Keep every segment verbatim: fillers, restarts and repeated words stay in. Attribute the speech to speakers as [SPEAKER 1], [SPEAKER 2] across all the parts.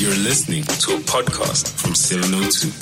[SPEAKER 1] You're listening to a podcast from seven oh two.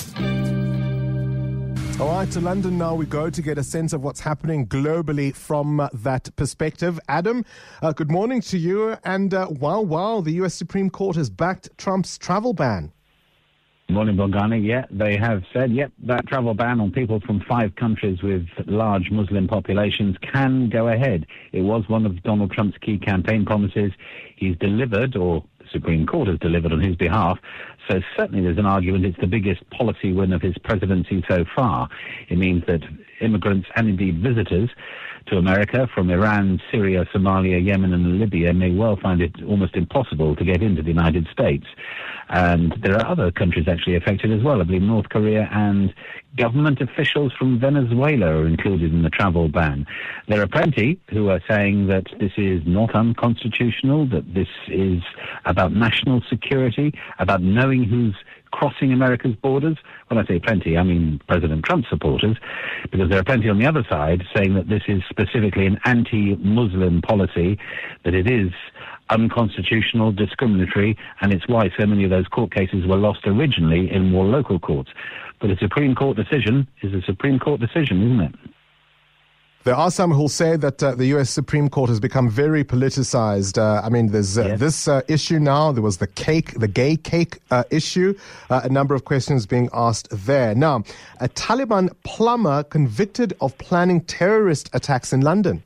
[SPEAKER 2] All right, to London now we go to get a sense of what's happening globally from uh, that perspective. Adam, uh, good morning to you. And uh, wow, wow, the U S Supreme Court has backed Trump's travel ban.
[SPEAKER 3] Morning, Bongani. Yeah, they have said, yep, that travel ban on people from five countries with large Muslim populations can go ahead. It was one of Donald Trump's key campaign promises. He's delivered, or the Supreme Court has delivered on his behalf. So certainly there's an argument it's the biggest policy win of his presidency so far. It means that immigrants and indeed visitors to America from Iran, Syria, Somalia, Yemen and Libya may well find it almost impossible to get into the United States. And there are other countries actually affected as well. I believe North Korea and government officials from Venezuela are included in the travel ban. There are plenty who are saying that this is not unconstitutional, that this is about national security, about knowing who's crossing America's borders. When I say plenty, I mean President Trump supporters, because there are plenty on the other side saying that this is specifically an anti-Muslim policy, that it is unconstitutional, discriminatory, and it's why so many of those court cases were lost originally in more local courts. But a Supreme Court decision is a Supreme Court decision, isn't it?
[SPEAKER 2] There are some who'll say that uh, the U S Supreme Court has become very politicized. Uh, I mean, there's uh, yes. this uh, issue now. There was the cake, the gay cake uh, issue. Uh, a number of questions being asked there. Now, a Taliban plumber convicted of planning terrorist attacks in London.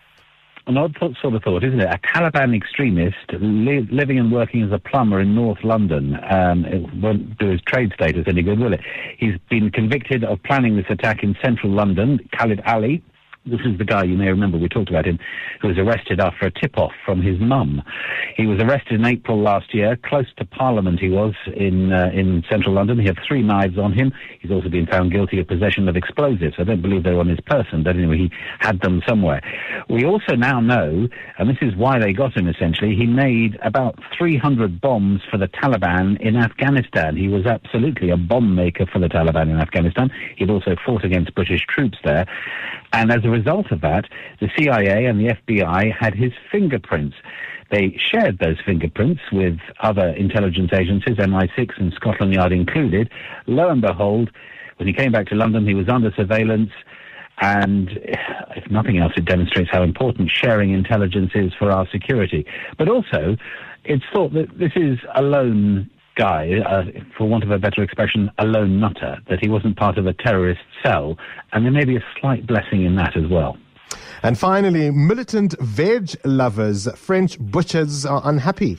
[SPEAKER 3] An odd sort of thought, isn't it? A Taliban extremist li- living and working as a plumber in North London. Um, it won't do his trade status any good, will it? He's been convicted of planning this attack in central London. Khalid Ali. This is the guy, you may remember, we talked about him, who was arrested after a tip-off from his mum. He was arrested in April last year, close to Parliament he was, in uh, in central London. He had three knives on him. He's also been found guilty of possession of explosives. I don't believe they were on his person, but anyway, he had them somewhere. We also now know, and this is why they got him essentially, he made about three hundred bombs for the Taliban in Afghanistan. He was absolutely a bomb maker for the Taliban in Afghanistan. He'd also fought against British troops there. And as a result of that, the C I A and the F B I had his fingerprints. They shared those fingerprints with other intelligence agencies, M I six and Scotland Yard included. Lo and behold, when he came back to London, he was under surveillance. And if nothing else, it demonstrates how important sharing intelligence is for our security. But also, it's thought that this is a lone guy, uh, for want of a better expression, a lone nutter, that he wasn't part of a terrorist cell, and there may be a slight blessing in that as well.
[SPEAKER 2] And finally, militant veg lovers, French butchers, are unhappy.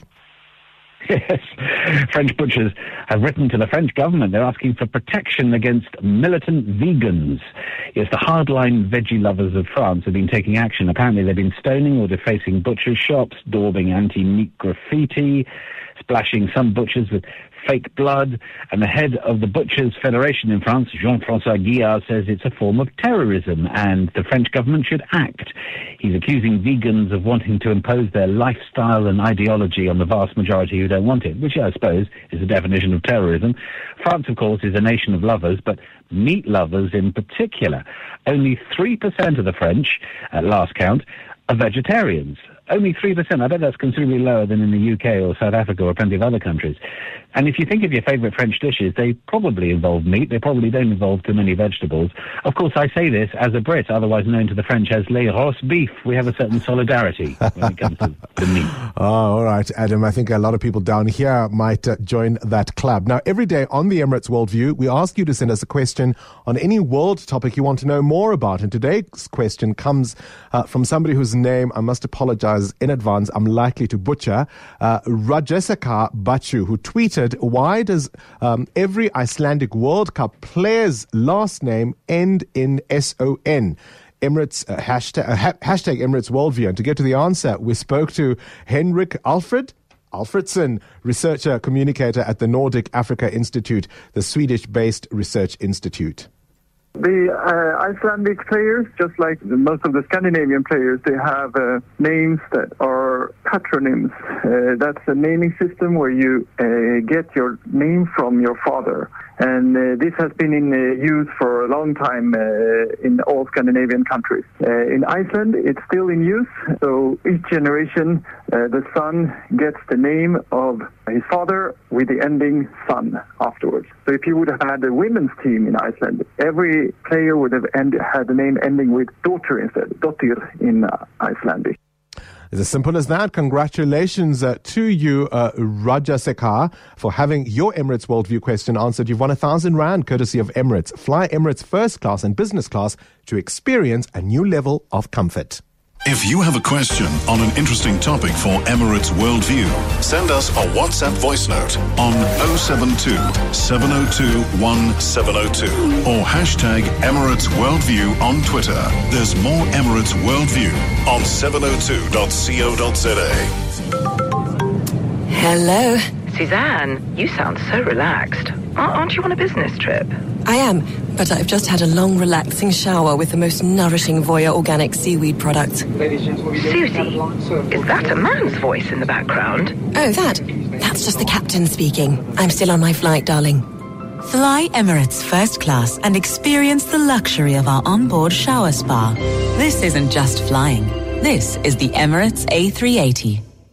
[SPEAKER 3] Yes, French butchers have written to the French government. They're asking for protection against militant vegans. Yes, the hardline veggie lovers of France have been taking action. Apparently they've been stoning or defacing butchers' shops, daubing anti-meat graffiti, splashing some butchers with fake blood, and the head of the Butchers' Federation in France, Jean-François Guillard, says it's a form of terrorism and the French government should act. He's accusing vegans of wanting to impose their lifestyle and ideology on the vast majority who don't want it, which I suppose is the definition of terrorism. France, of course, is a nation of lovers, but meat lovers in particular. Only three percent of the French, at last count, are vegetarians. Only three percent. I bet that's considerably lower than in the U K or South Africa or plenty of other countries. And if you think of your favourite French dishes, they probably involve meat. They probably don't involve too many vegetables. Of course, I say this as a Brit, otherwise known to the French as les roast beef. We have a certain solidarity when it comes to the meat.
[SPEAKER 2] Oh, all right, Adam. I think a lot of people down here might uh, join that club. Now, every day on the Emirates Worldview, we ask you to send us a question on any world topic you want to know more about. And today's question comes uh, from somebody whose name, I must apologize in advance, I'm likely to butcher, uh, Rajasaka Bachu, who tweeted, why does um, every Icelandic World Cup player's last name end in S O N? Emirates, uh, hashtag, uh, ha- hashtag Emirates Worldview. And to get to the answer, we spoke to Henrik Alfred Alfredsson, researcher, communicator at the Nordic Africa Institute, the Swedish-based research institute.
[SPEAKER 4] The uh, Icelandic players, just like the, most of the Scandinavian players, they have uh, names that are patronyms. Uh, that's a naming system where you uh, get your name from your father. And uh, this has been in uh, use for a long time uh, in all Scandinavian countries. Uh, in Iceland, it's still in use. So each generation, uh, the son gets the name of his father with the ending son afterwards. So if you would have had a women's team in Iceland, every player would have end- had the name ending with daughter instead, dottir in uh, Icelandic.
[SPEAKER 2] It's as simple as that. Congratulations uh, to you, uh, Rajasekhar, for having your Emirates Worldview question answered. You've won a thousand rand courtesy of Emirates. Fly Emirates first class and business class to experience a new level of comfort.
[SPEAKER 5] If you have a question on an interesting topic for Emirates Worldview, send us a WhatsApp voice note on oh seven two, seven oh two, one seven oh two or hashtag Emirates Worldview on Twitter. There's more Emirates Worldview on seven oh two dot co dot za.
[SPEAKER 6] Hello.
[SPEAKER 7] Suzanne, you sound so relaxed. Aren't you on a business trip?
[SPEAKER 6] I am, but I've just had a long, relaxing shower with the most nourishing Voya organic seaweed products.
[SPEAKER 7] Susie, is that a man's voice in the background?
[SPEAKER 6] Oh, that? That's just the captain speaking. I'm still on my flight, darling.
[SPEAKER 8] Fly Emirates first class and experience the luxury of our onboard shower spa. This isn't just flying. This is the Emirates A three eighty.